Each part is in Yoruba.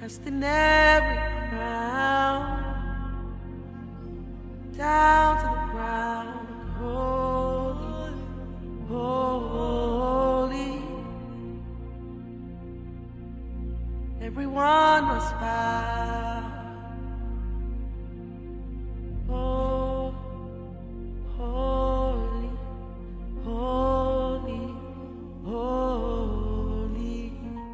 casting every crown down to the ground. Holy, holy, everyone must bow. Oh, holy, holy, holy.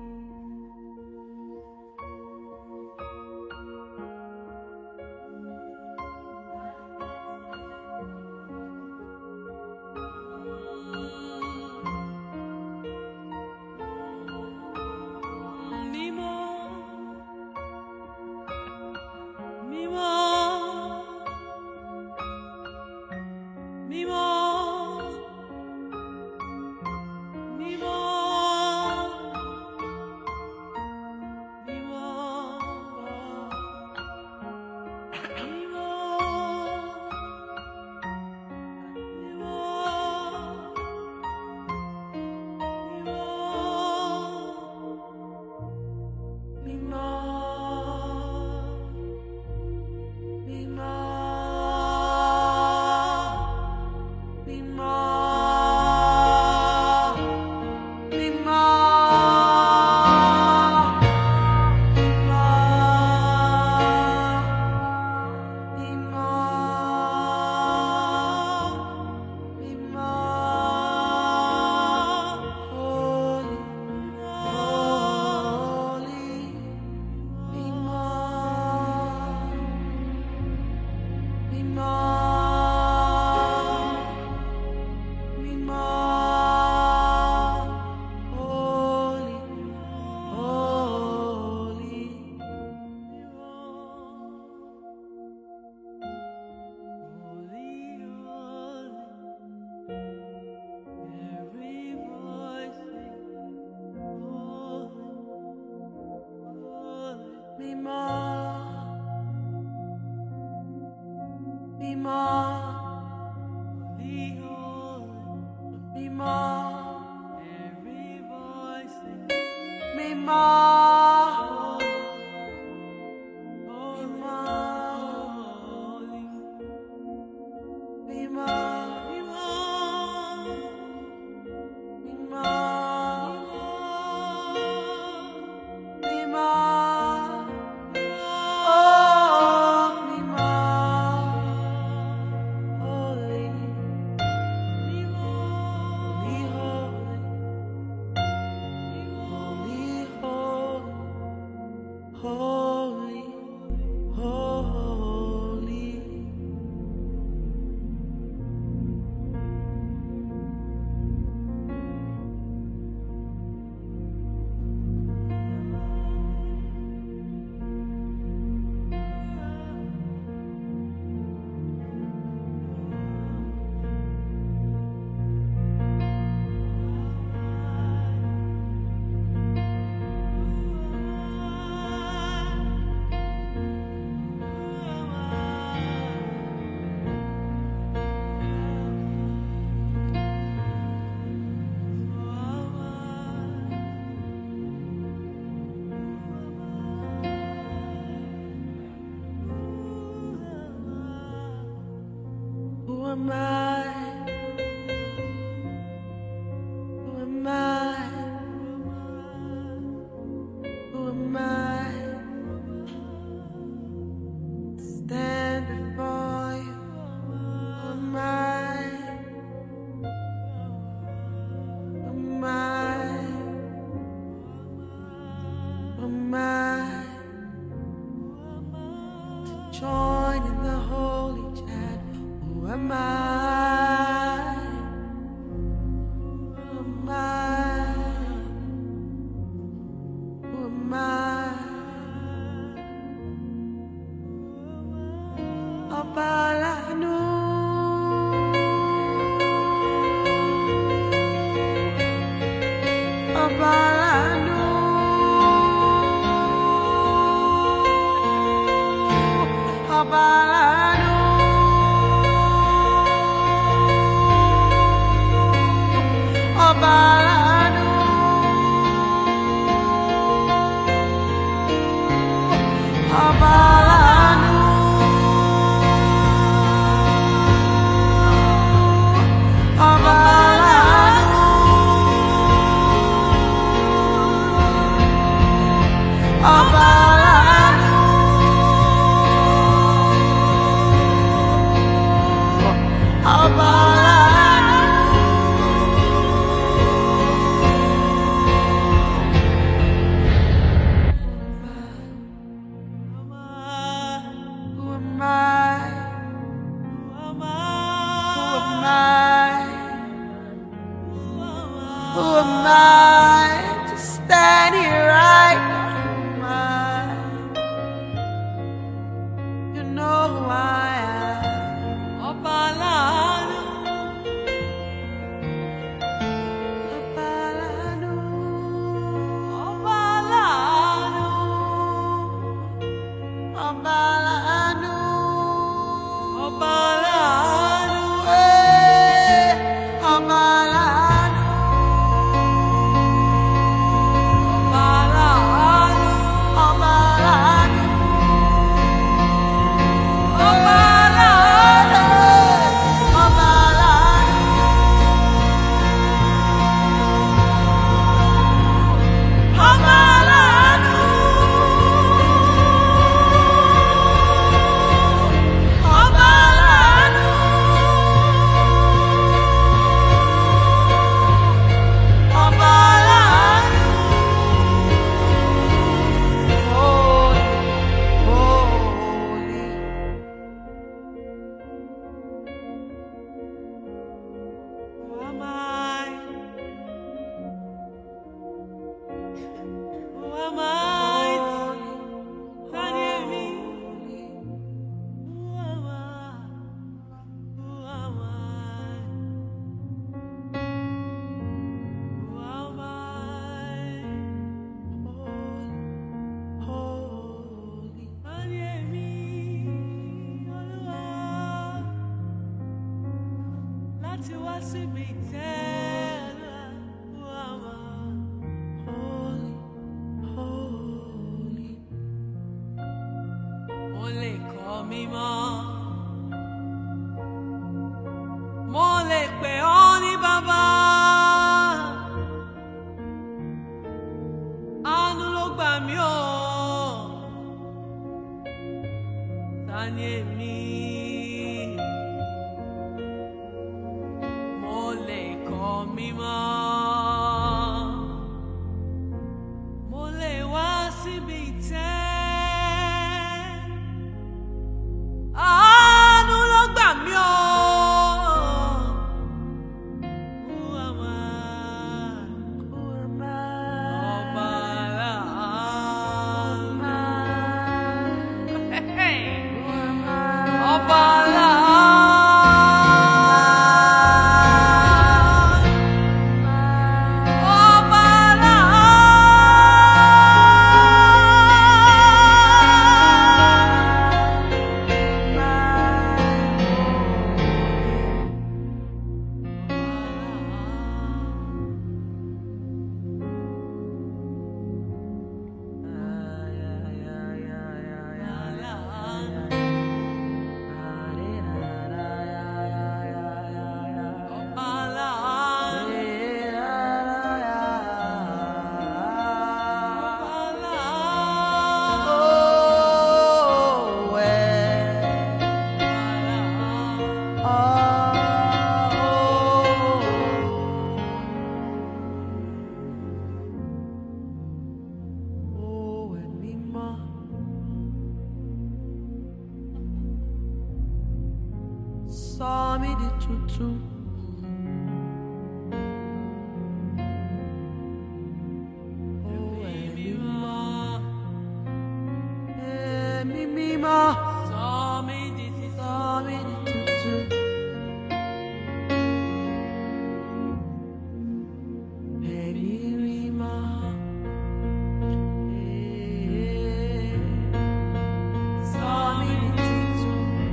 Who am I? Who am I? Who am I? To stand before you. Who am I? Who am I? Who am I? To join in the holy chant. Who am I? wá síbi tẹ́lẹ̀ wá wá. Holy, holy. Mo lè kọ́ mímọ́. Mo lè pè ọ́ ní bàbá. Àánú ló gbà mí o. Ta ni èmi? Mo lè kọ́ mímọ́. Mo lè wá síbi tẹ́. Àánú ló gbà mí o. Sọ mí di tuntun. Ẹ̀mí mímọ́. Ẹ̀mí mímọ́. Sọ mí di tuntun. Sọ mí di tuntun. Ẹ̀mí mímọ́. Sọ mí di tuntun.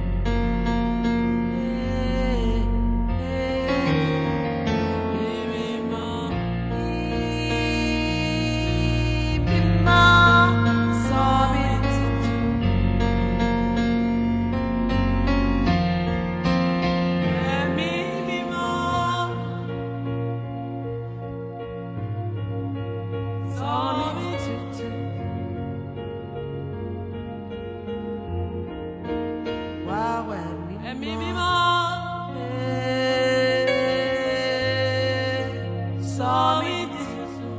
Ẹ̀mí mímọ́. Sọ mí di tuntun.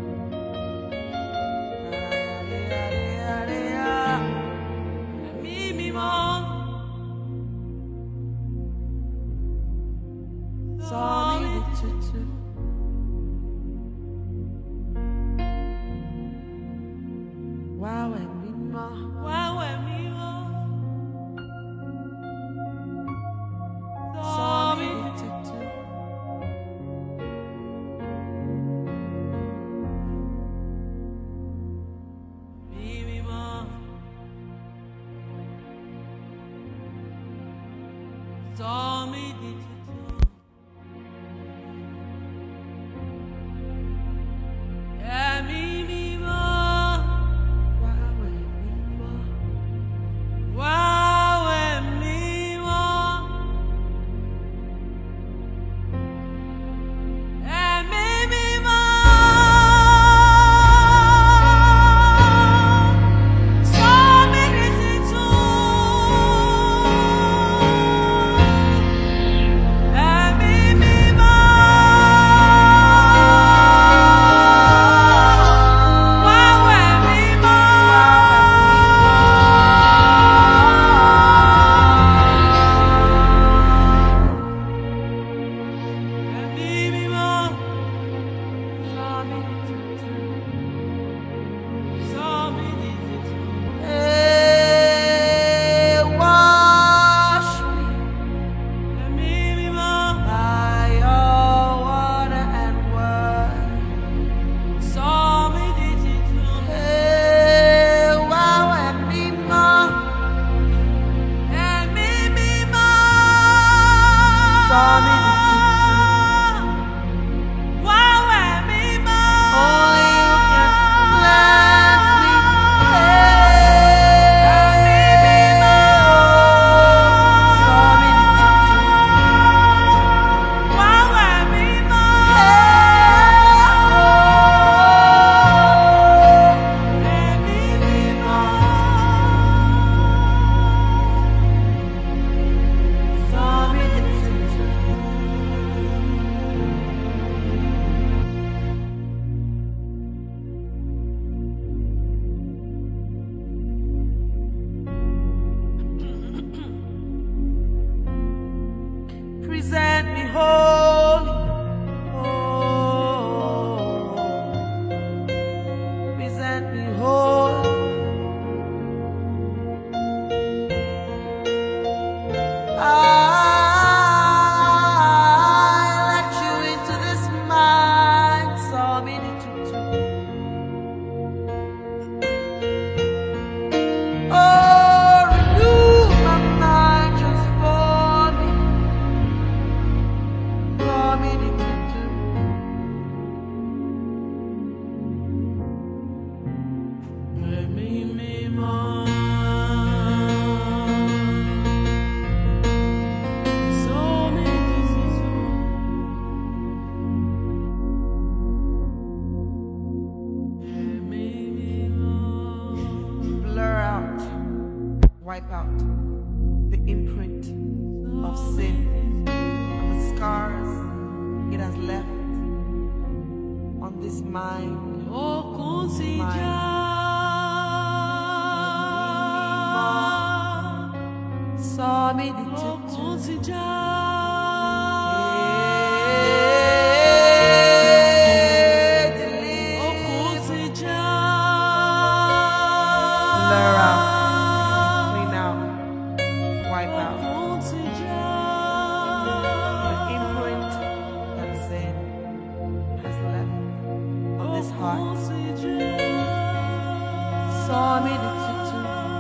Ẹ̀mí mímọ́. Sọ mí di tuntun. Wá wẹ̀ mímọ́. Wá wẹ̀ mímọ́. Sọ mí di tuntun. Ẹ̀mí mímọ́. Sọ mí di tuntun. Ẹ̀mí mímọ́. Wá wẹ̀ mímọ́. Wá wẹ̀ mímọ́. Ẹ̀mí mímọ́. Sọ mí di tuntun. Ẹ̀mí mímọ́. Wá wẹ̀ mímọ́. Ẹ̀mí mímọ́. Sọ mí di tuntun. Sọ mí di tuntun. Wash me. Ẹ̀mí mímọ́. By your water and word. Sọ mí di tuntun. Wá wẹ̀ mímọ́. Ẹ̀mí mímọ́. Sọ mí di tuntun. tutu. Oh, renew my mind just for me the tutu. Me more. Wipe out the imprint of sin and the scars it has left on this mind. Saw me the tutu. Blur out. Wipe out the imprint that sin has left on this heart. Saw me the tutu.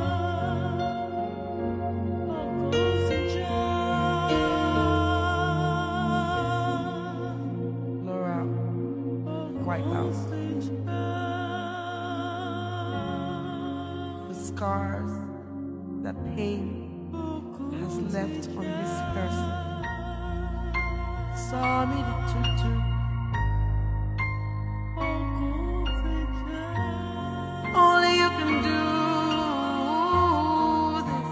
Blur out, wipe out the scars, the pain has left on this person. Saw me the tutu. Only you can do this.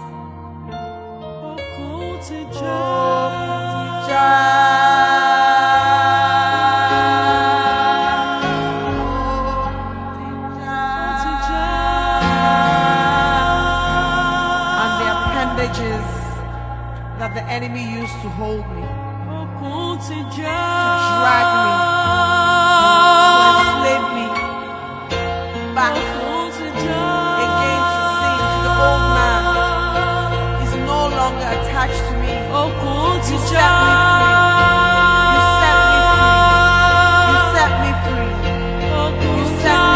And the appendages that the enemy used to hold me, to drag me, to enslave me back again to sin, to the old man, is no longer attached to me. You set me free. You set me free. You set me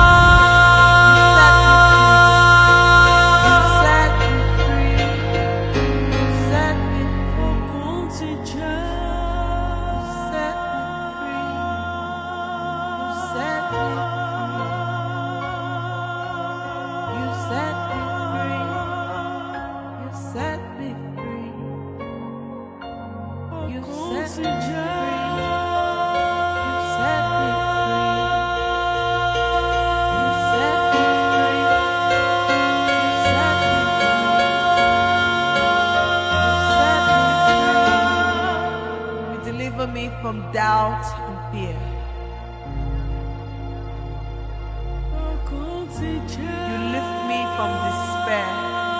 free. You set me free. You set me free. Deliver me from doubt and fear. You lift me from despair.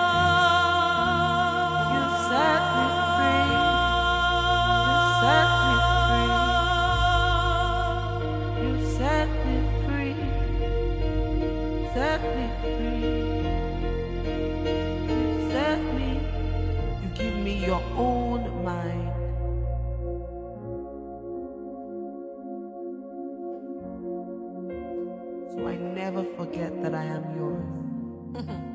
You set me free. You set me free. You set me free. Set me free. You set me. You give me your own mind. So I never forget that I am yours.